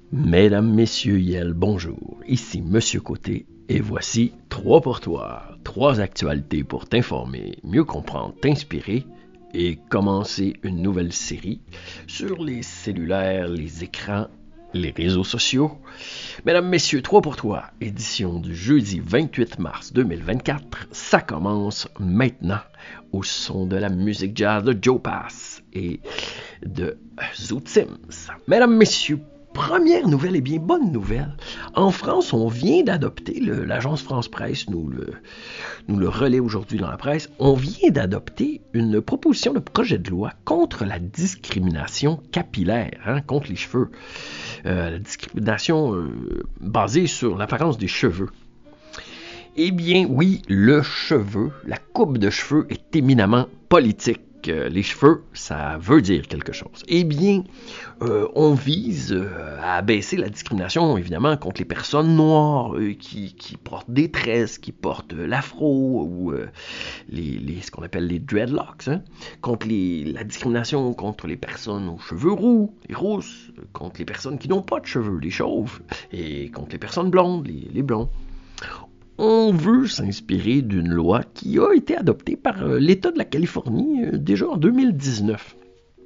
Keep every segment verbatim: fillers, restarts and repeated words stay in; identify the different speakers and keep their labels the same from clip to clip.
Speaker 1: Mesdames, Messieurs, Yel, bonjour. Ici Monsieur Côté et voici trois pour toi. Trois actualités pour t'informer, mieux comprendre, t'inspirer et commencer une nouvelle série sur les cellulaires, les écrans, les réseaux sociaux. Mesdames, Messieurs, trois pour toi, édition du jeudi vingt-huit mars deux mille vingt-quatre. Ça commence maintenant au son de la musique jazz de Joe Pass et de Zoot Sims. Mesdames, Messieurs, première nouvelle, et bien bonne nouvelle. En France, on vient d'adopter, le, l'agence France-Presse nous le, nous le relaie aujourd'hui dans la presse, on vient d'adopter une proposition de projet de loi contre la discrimination capillaire, hein, contre les cheveux. Euh, la discrimination euh, basée sur l'apparence des cheveux. Eh bien, oui, le cheveu, la coupe de cheveux est éminemment politique. Les cheveux, ça veut dire quelque chose. Eh bien, euh, on vise euh, à abaisser la discrimination, évidemment, contre les personnes noires euh, qui, qui portent des tresses, qui portent euh, l'afro ou euh, les, les, ce qu'on appelle les dreadlocks, hein, contre les, la discrimination contre les personnes aux cheveux roux, les rousses, contre les personnes qui n'ont pas de cheveux, les chauves, et contre les personnes blondes, les, les blonds. On veut s'inspirer d'une loi qui a été adoptée par euh, l'État de la Californie euh, déjà en deux mille dix-neuf.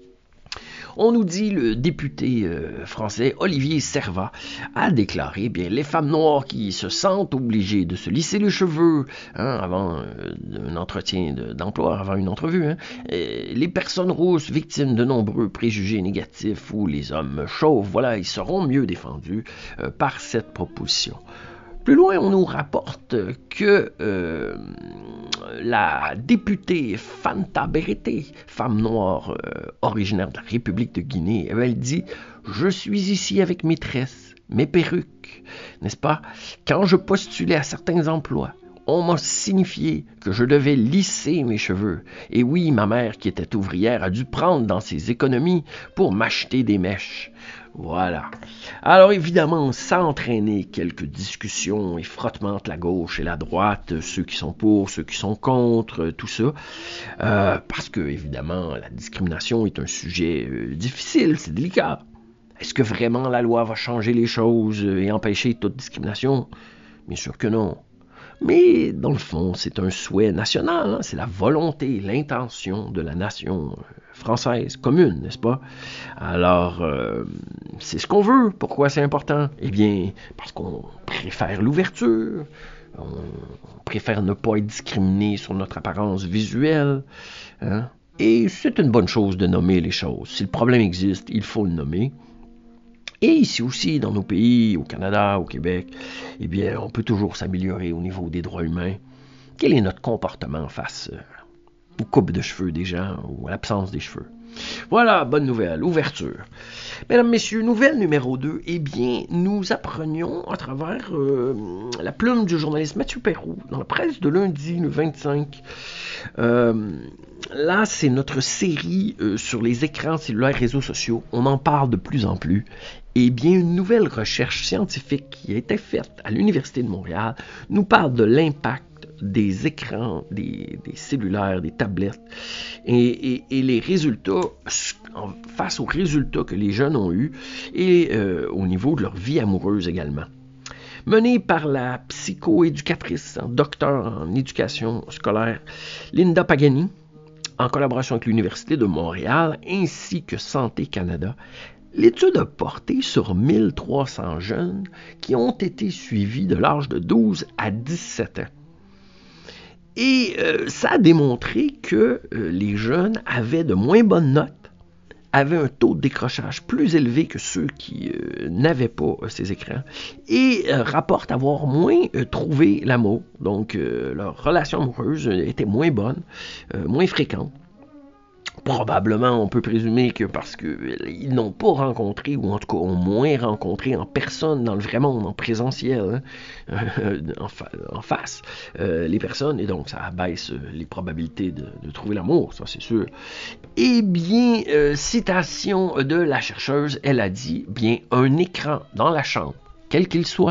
Speaker 1: On nous dit le député euh, français Olivier Servat a déclaré bien les femmes noires qui se sentent obligées de se lisser les cheveux hein, avant euh, un entretien de, d'emploi, avant une entrevue, hein, les personnes rousses victimes de nombreux préjugés négatifs ou les hommes chauves, voilà, ils seront mieux défendus euh, par cette proposition. Plus loin, on nous rapporte que euh, la députée Fanta Berete, femme noire euh, originaire de la République de Guinée, elle dit « Je suis ici avec mes tresses, mes perruques, n'est-ce pas? Quand je postulais à certains emplois, on m'a signifié que je devais lisser mes cheveux. Et oui, ma mère, qui était ouvrière, a dû prendre dans ses économies pour m'acheter des mèches. » Voilà. Alors évidemment, ça a entraîné quelques discussions et frottements entre la gauche et la droite, ceux qui sont pour, ceux qui sont contre, tout ça. Euh, parce que, évidemment, la discrimination est un sujet euh, difficile, c'est délicat. Est-ce que vraiment la loi va changer les choses et empêcher toute discrimination? Bien sûr que non. Mais dans le fond, c'est un souhait national, hein? C'est la volonté, l'intention de la nation française commune, n'est-ce pas? Alors, euh, c'est ce qu'on veut. Pourquoi c'est important? Eh bien, parce qu'on préfère l'ouverture, on préfère ne pas être discriminé sur notre apparence visuelle, hein? Et c'est une bonne chose de nommer les choses. Si le problème existe, il faut le nommer. Et ici aussi, dans nos pays, au Canada, au Québec, eh bien, on peut toujours s'améliorer au niveau des droits humains. Quel est notre comportement face aux coupes de cheveux des gens ou à l'absence des cheveux? Voilà, bonne nouvelle, ouverture. Mesdames, Messieurs, nouvelle numéro deux, eh bien, nous apprenions à travers euh, la plume du journaliste Mathieu Perrault, dans la presse de lundi, le vingt-cinq. Euh, là, c'est notre série euh, sur les écrans cellulaires réseaux sociaux. On en parle de plus en plus. Eh bien, une nouvelle recherche scientifique qui a été faite à l'Université de Montréal nous parle de l'impact des écrans, des, des cellulaires, des tablettes, et, et, et les résultats, face aux résultats que les jeunes ont eus, et euh, au niveau de leur vie amoureuse également. Menée par la psychoéducatrice, hein, docteur en éducation scolaire, Linda Pagani, en collaboration avec l'Université de Montréal, ainsi que Santé Canada, l'étude a porté sur mille trois cents jeunes qui ont été suivis de l'âge de douze à dix-sept ans. Et euh, ça a démontré que euh, les jeunes avaient de moins bonnes notes, avaient un taux de décrochage plus élevé que ceux qui euh, n'avaient pas euh, ces écrans, et euh, rapportent avoir moins euh, trouvé l'amour. Donc, euh, leur relation amoureuse était moins bonne, euh, moins fréquente. Probablement, on peut présumer que parce qu'ils n'ont pas rencontré, ou en tout cas ont moins rencontré en personne, dans le vrai monde, en présentiel, hein, euh, en, fa- en face, euh, les personnes, et donc ça abaisse les probabilités de, de trouver l'amour, ça c'est sûr. Eh bien, euh, citation de la chercheuse, elle a dit, bien, un écran dans la chambre, quel qu'il soit,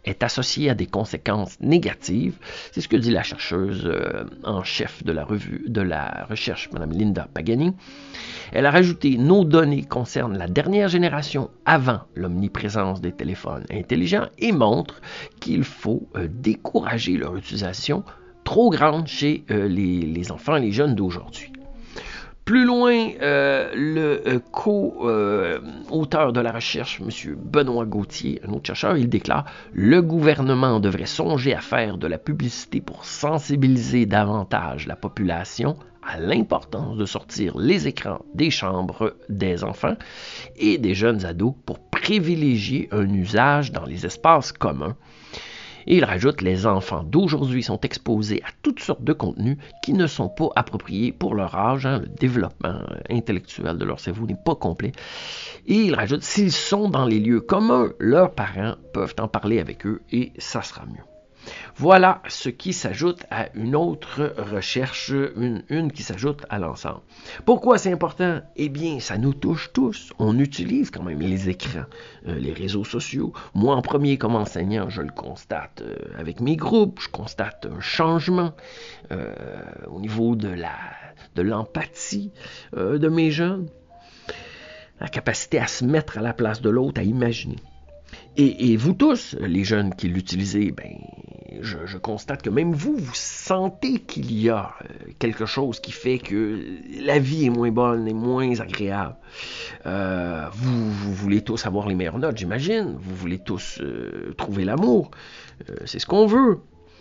Speaker 1: est associé à des conséquences négatives. C'est ce que dit la chercheuse euh, en chef de la revue de la recherche, Mme Linda Pagani. Elle a rajouté « Nos données concernent la dernière génération avant l'omniprésence des téléphones intelligents et montrent qu'il faut euh, décourager leur utilisation trop grande chez euh, les, les enfants et les jeunes d'aujourd'hui. » Plus loin, euh, le euh, co-auteur euh, de la recherche, M. Benoît Gauthier, un autre chercheur, il déclare « Le gouvernement devrait songer à faire de la publicité pour sensibiliser davantage la population à l'importance de sortir les écrans des chambres des enfants et des jeunes ados pour privilégier un usage dans les espaces communs. » Et il rajoute, les enfants d'aujourd'hui sont exposés à toutes sortes de contenus qui ne sont pas appropriés pour leur âge. Hein, le développement intellectuel de leur cerveau n'est pas complet. Et il rajoute, s'ils sont dans les lieux communs, leurs parents peuvent en parler avec eux et ça sera mieux. Voilà ce qui s'ajoute à une autre recherche, une, une qui s'ajoute à l'ensemble. Pourquoi c'est important? Eh bien, ça nous touche tous. On utilise quand même les écrans, euh, les réseaux sociaux. Moi, en premier, comme enseignant, je le constate euh, avec mes groupes. Je constate un changement euh, au niveau de la, de l'empathie euh, de mes jeunes. La capacité à se mettre à la place de l'autre, à imaginer. Et, et vous tous, les jeunes qui l'utilisez, ben, je, je constate que même vous, vous sentez qu'il y a quelque chose qui fait que la vie est moins bonne et moins agréable. Euh, vous, vous voulez tous avoir les meilleures notes, j'imagine. Vous voulez tous euh, trouver l'amour. Euh, c'est ce qu'on veut.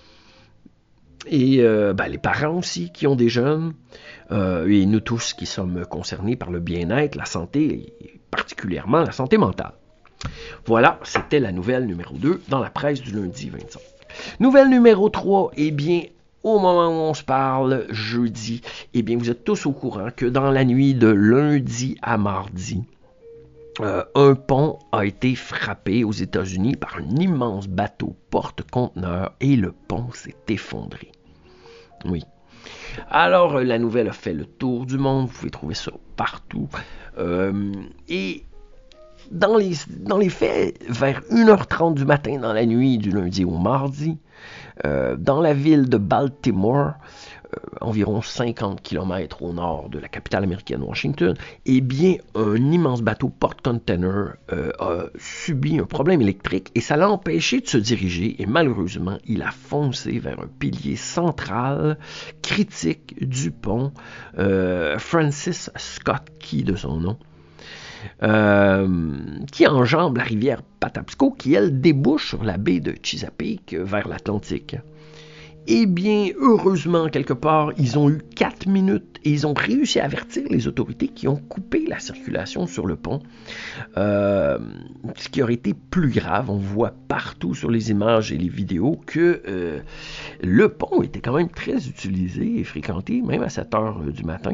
Speaker 1: Et euh, ben, les parents aussi qui ont des jeunes, euh, et nous tous qui sommes concernés par le bien-être, la santé, et particulièrement la santé mentale. Voilà, c'était la nouvelle numéro deux dans la presse du lundi vingt-cinq. Nouvelle numéro trois, eh bien, au moment où on se parle, jeudi, eh bien, vous êtes tous au courant que dans la nuit de lundi à mardi, euh, un pont a été frappé aux États-Unis par un immense bateau porte-conteneurs et le pont s'est effondré. Oui. Alors, la nouvelle a fait le tour du monde, vous pouvez trouver ça partout. Euh, et Dans les, dans les faits, vers une heure trente du matin dans la nuit du lundi au mardi, euh, dans la ville de Baltimore, euh, environ cinquante kilomètres au nord de la capitale américaine Washington, eh bien, un immense bateau porte-container euh, a subi un problème électrique et ça l'a empêché de se diriger et malheureusement, il a foncé vers un pilier central critique du pont, euh, Francis Scott Key de son nom. Euh, qui enjambe la rivière Patapsco, qui, elle, débouche sur la baie de Chesapeake vers l'Atlantique. Eh bien, heureusement, quelque part, ils ont eu quatre minutes et ils ont réussi à avertir les autorités qui ont coupé la circulation sur le pont. Euh, ce qui aurait été plus grave, on voit partout sur les images et les vidéos que euh, le pont était quand même très utilisé et fréquenté, même à sept heures du matin.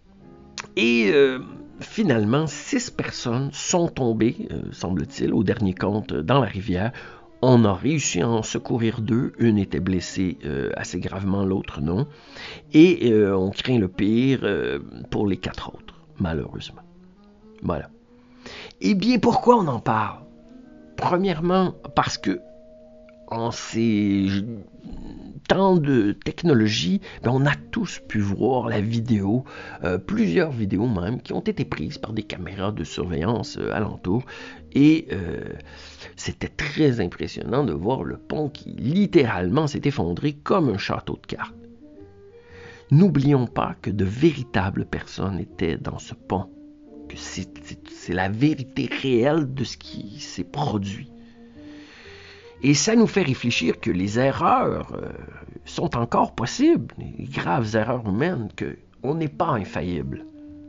Speaker 1: Et euh, finalement, six personnes sont tombées, euh, semble-t-il, au dernier compte, dans la rivière. On a réussi à en secourir deux. Une était blessée euh, assez gravement, l'autre non. Et euh, on craint le pire euh, pour les quatre autres, malheureusement. Voilà. Eh bien, pourquoi on en parle? Premièrement, parce que en ces temps de technologie, ben on a tous pu voir la vidéo, euh, plusieurs vidéos même, qui ont été prises par des caméras de surveillance euh, alentour. Et euh, c'était très impressionnant de voir le pont qui littéralement s'est effondré comme un château de cartes. N'oublions pas que de véritables personnes étaient dans ce pont, que c'est, c'est, c'est la vérité réelle de ce qui s'est produit. Et ça nous fait réfléchir que les erreurs euh, sont encore possibles, les graves erreurs humaines, qu'on n'est pas infaillible.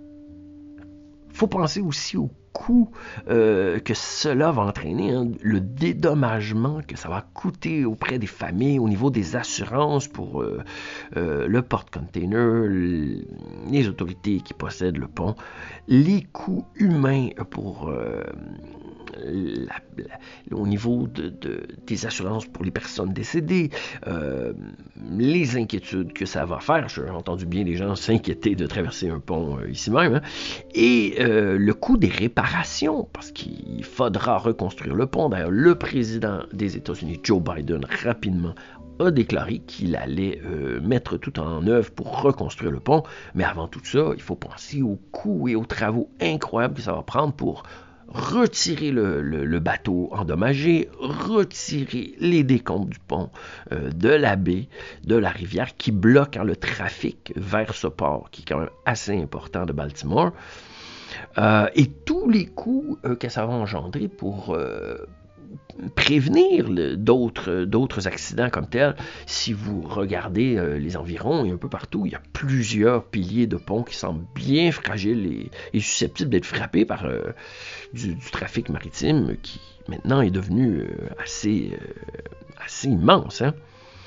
Speaker 1: Il faut penser aussi au coût euh, que cela va entraîner, hein, le dédommagement que ça va coûter auprès des familles, au niveau des assurances pour euh, euh, le porte-container, les autorités qui possèdent le pont, les coûts humains pour... Euh, la, la, au niveau de, de, des assurances pour les personnes décédées, euh, les inquiétudes que ça va faire. J'ai entendu bien des gens s'inquiéter de traverser un pont euh, ici même, hein, et euh, le coût des réparations, parce qu'il faudra reconstruire le pont. D'ailleurs, le président des États-Unis, Joe Biden, rapidement a déclaré qu'il allait euh, mettre tout en œuvre pour reconstruire le pont. Mais avant tout ça, il faut penser aux coûts et aux travaux incroyables que ça va prendre pour retirer le, le, le bateau endommagé, retirer les décombres du pont, euh, de la baie, de la rivière, qui bloque hein, le trafic vers ce port, qui est quand même assez important de Baltimore. Euh, et tous les coûts euh, que ça va engendrer pour... Euh, prévenir le, d'autres, d'autres accidents comme tels. Si vous regardez euh, les environs et un peu partout, il y a plusieurs piliers de ponts qui semblent bien fragiles et, et susceptibles d'être frappés par euh, du, du trafic maritime qui maintenant est devenu euh, assez, euh, assez immense. Hein?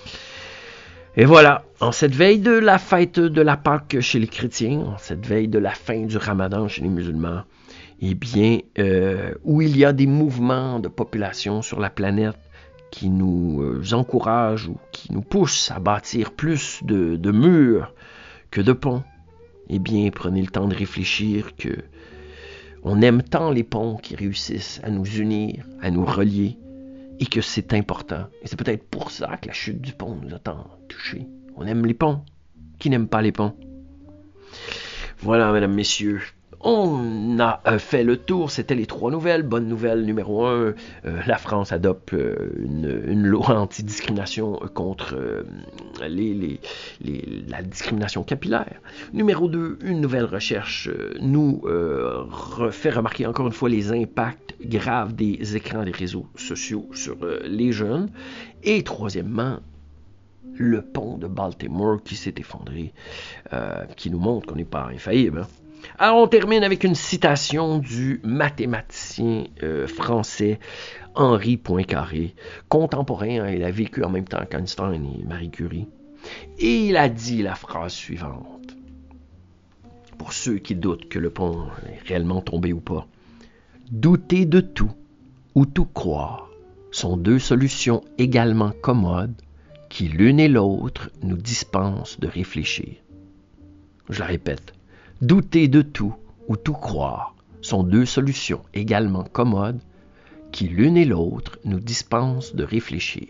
Speaker 1: Et voilà, en cette veille de la fête de la Pâque chez les chrétiens, en cette veille de la fin du Ramadan chez les musulmans, eh bien, euh, où il y a des mouvements de population sur la planète qui nous euh, encouragent ou qui nous poussent à bâtir plus de, de murs que de ponts, eh bien, prenez le temps de réfléchir que on aime tant les ponts qui réussissent à nous unir, à nous relier, et que c'est important. Et c'est peut-être pour ça que la chute du pont nous a tant touchés. On aime les ponts. Qui n'aime pas les ponts? Voilà, mesdames, messieurs. On a euh, fait le tour, c'était les trois nouvelles. Bonne nouvelle numéro un, euh, la France adopte euh, une, une loi anti-discrimination contre euh, les, les, les, la discrimination capillaire. Numéro deux, une nouvelle recherche euh, nous euh, fait remarquer encore une fois les impacts graves des écrans des réseaux sociaux sur euh, les jeunes. Et troisièmement, le pont de Baltimore qui s'est effondré, euh, qui nous montre qu'on n'est pas infaillible. Hein? Alors, on termine avec une citation du mathématicien euh, français Henri Poincaré, contemporain, hein, il a vécu en même temps qu'Einstein et Marie Curie. Et il a dit la phrase suivante, pour ceux qui doutent que le pont est réellement tombé ou pas. Douter de tout ou tout croire sont deux solutions également commodes qui, l'une et l'autre, nous dispensent de réfléchir. Je la répète. Douter de tout ou tout croire sont deux solutions également commodes qui, l'une et l'autre, nous dispensent de réfléchir.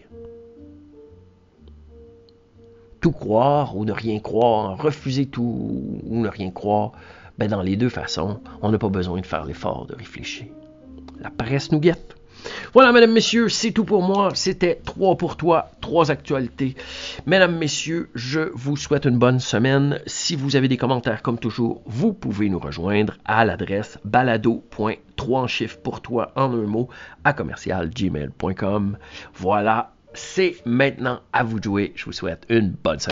Speaker 1: Tout croire ou ne rien croire, refuser tout ou ne rien croire, ben dans les deux façons, on n'a pas besoin de faire l'effort de réfléchir. La paresse nous guette. Voilà, mesdames, messieurs, c'est tout pour moi. C'était trois pour toi, trois actualités. Mesdames, messieurs, je vous souhaite une bonne semaine. Si vous avez des commentaires, comme toujours, vous pouvez nous rejoindre à l'adresse balado point trois en chiffres pour toi en un mot à commercial gmail point com. Voilà, c'est maintenant à vous de jouer. Je vous souhaite une bonne semaine.